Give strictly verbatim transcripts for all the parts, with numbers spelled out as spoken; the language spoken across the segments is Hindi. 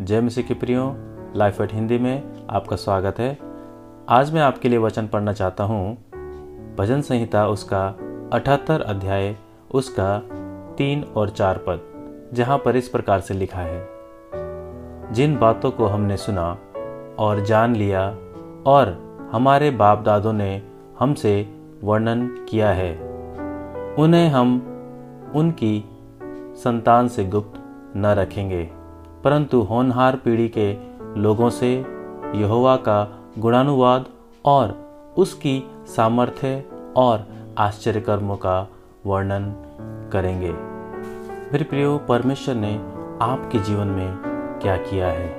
जय मसीह के प्रियो, लाइफ एट हिंदी में आपका स्वागत है। आज मैं आपके लिए वचन पढ़ना चाहता हूँ भजन संहिता उसका अठहत्तर अध्याय उसका तीन और चार पद, जहाँ पर इस प्रकार से लिखा है, जिन बातों को हमने सुना और जान लिया और हमारे बाप दादों ने हमसे वर्णन किया है, उन्हें हम उनकी संतान से गुप्त न रखेंगे, परंतु होनहार पीढ़ी के लोगों से यहोवा का गुणानुवाद और उसकी सामर्थ्य और आश्चर्य कर्मों का वर्णन करेंगे। मेरे प्रियो, परमेश्वर ने आपके जीवन में क्या किया है?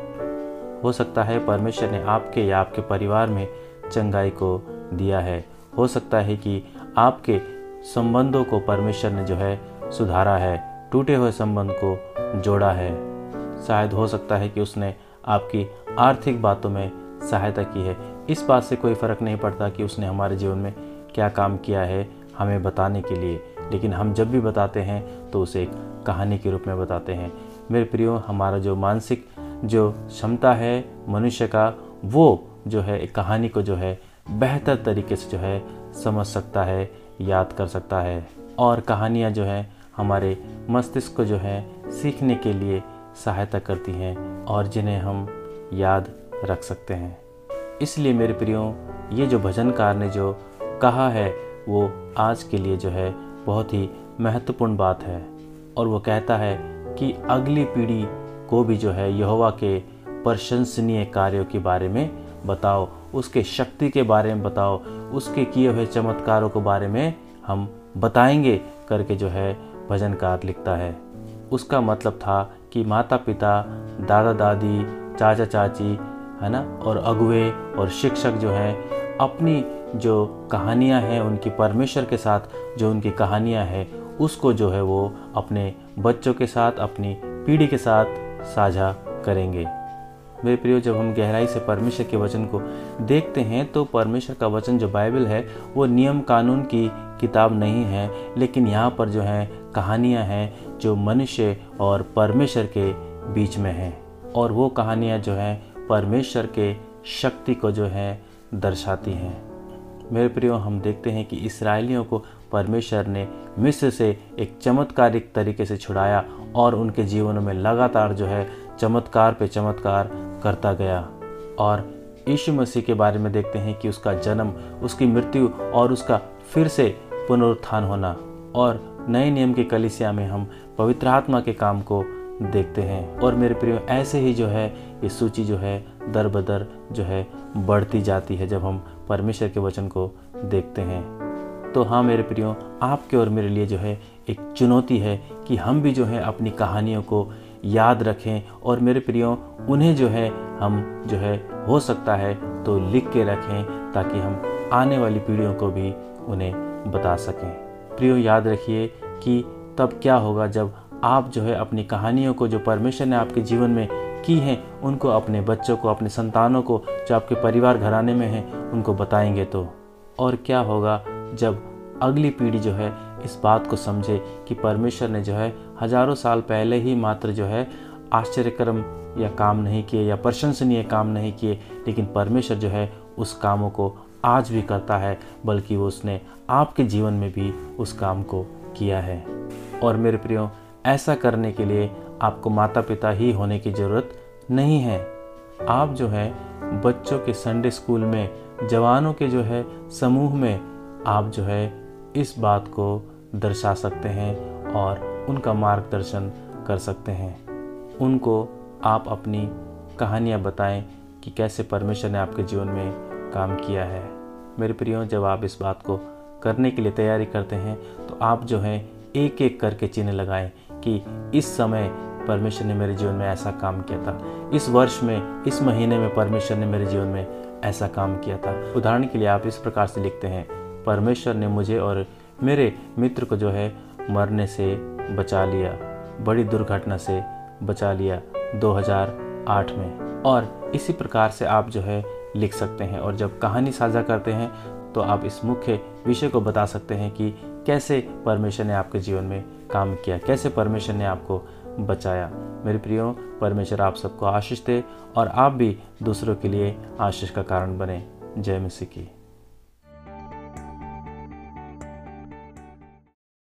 हो सकता है परमेश्वर ने आपके या आपके परिवार में चंगाई को दिया है। हो सकता है कि आपके संबंधों को परमेश्वर ने जो है सुधारा है, टूटे हुए संबंध को जोड़ा है। शायद हो सकता है कि उसने आपकी आर्थिक बातों में सहायता की है। इस बात से कोई फर्क नहीं पड़ता कि उसने हमारे जीवन में क्या काम किया है हमें बताने के लिए, लेकिन हम जब भी बताते हैं तो उसे एक कहानी के रूप में बताते हैं। मेरे प्रियो, हमारा जो मानसिक जो क्षमता है मनुष्य का, वो जो है एक कहानी को जो है बेहतर तरीके से जो है समझ सकता है, याद कर सकता है। और कहानियाँ जो है हमारे मस्तिष्क को जो है सीखने के लिए सहायता करती हैं और जिन्हें हम याद रख सकते हैं। इसलिए मेरे प्रियो, ये जो भजनकार ने जो कहा है वो आज के लिए जो है बहुत ही महत्वपूर्ण बात है। और वो कहता है कि अगली पीढ़ी को भी जो है यहोवा के प्रशंसनीय कार्यों के बारे में बताओ, उसके शक्ति के बारे में बताओ, उसके किए हुए चमत्कारों के बारे में हम बताएंगे करके जो है भजनकार लिखता है। उसका मतलब था कि माता पिता, दादा दादी, चाचा चाची, है ना, और अगुए और शिक्षक जो हैं अपनी जो कहानियां हैं उनकी परमेश्वर के साथ जो उनकी कहानियां हैं उसको जो है वो अपने बच्चों के साथ, अपनी पीढ़ी के साथ साझा करेंगे। मेरे प्रियो, जब हम गहराई से परमेश्वर के वचन को देखते हैं तो परमेश्वर का वचन जो बाइबल है वो नियम कानून की किताब नहीं है, लेकिन यहाँ पर जो है कहानियाँ हैं जो मनुष्य और परमेश्वर के बीच में हैं। और वो कहानियाँ जो हैं परमेश्वर के शक्ति को जो है दर्शाती हैं। मेरे प्रियो, हम देखते हैं कि इस्राएलियों को परमेश्वर ने मिस्र से एक चमत्कारिक तरीके से छुड़ाया और उनके जीवनों में लगातार जो है चमत्कार पे चमत्कार करता गया। और यीशु मसीह के बारे में देखते हैं कि उसका जन्म, उसकी मृत्यु और उसका फिर से पुनरुत्थान होना। और नए नियम की कलीसिया में हम पवित्र आत्मा के काम को देखते हैं। और मेरे प्रियो, ऐसे ही जो है ये सूची जो है दर बदर जो है बढ़ती जाती है जब हम परमेश्वर के वचन को देखते हैं। तो हाँ मेरे प्रियो, आपके और मेरे लिए जो है एक चुनौती है कि हम भी जो है अपनी कहानियों को याद रखें। और मेरे प्रियो, उन्हें जो है हम जो है हो सकता है तो लिख के रखें ताकि हम आने वाली पीढ़ियों को भी उन्हें बता सकें। प्रियो, याद रखिए कि तब क्या होगा जब आप जो है अपनी कहानियों को जो परमेश्वर ने आपके जीवन में की हैं उनको अपने बच्चों को, अपने संतानों को, जो आपके परिवार घराने में हैं उनको बताएंगे तो। और क्या होगा जब अगली पीढ़ी जो है इस बात को समझे कि परमेश्वर ने जो है हजारों साल पहले ही मात्र जो है आश्चर्यकर्म या काम नहीं किए या प्रशंसनीय काम नहीं किए, लेकिन परमेश्वर जो है उस कामों को आज भी करता है, बल्कि वो उसने आपके जीवन में भी उस काम को किया है। और मेरे प्रियो, ऐसा करने के लिए आपको माता पिता ही होने की ज़रूरत नहीं है। आप जो है बच्चों के संडे स्कूल में, जवानों के जो है समूह में आप जो है इस बात को दर्शा सकते हैं और उनका मार्गदर्शन कर सकते हैं। उनको आप अपनी कहानियाँ बताएं कि कैसे परमेश्वर ने आपके जीवन में काम किया है। मेरे प्रियो, जब आप इस बात को करने के लिए तैयारी करते हैं तो आप जो है एक एक करके चिन्ह लगाएं कि इस समय परमेश्वर ने मेरे जीवन में ऐसा काम किया था, इस वर्ष में, इस महीने में परमेश्वर ने मेरे जीवन में ऐसा काम किया था। उदाहरण के लिए आप इस प्रकार से लिखते हैं, परमेश्वर ने मुझे और मेरे मित्र को जो है मरने से बचा लिया, बड़ी दुर्घटना से बचा लिया दो हज़ार आठ में। और इसी प्रकार से आप जो है लिख सकते हैं। और जब कहानी साझा करते हैं तो आप इस मुख्य विषय को बता सकते हैं कि कैसे परमेश्वर ने आपके जीवन में काम किया, कैसे परमेश्वर ने आपको बचाया। मेरे प्रियो, परमेश्वर आप सबको आशीष दे और आप भी दूसरों के लिए आशीष का कारण बने। जय मसीह की।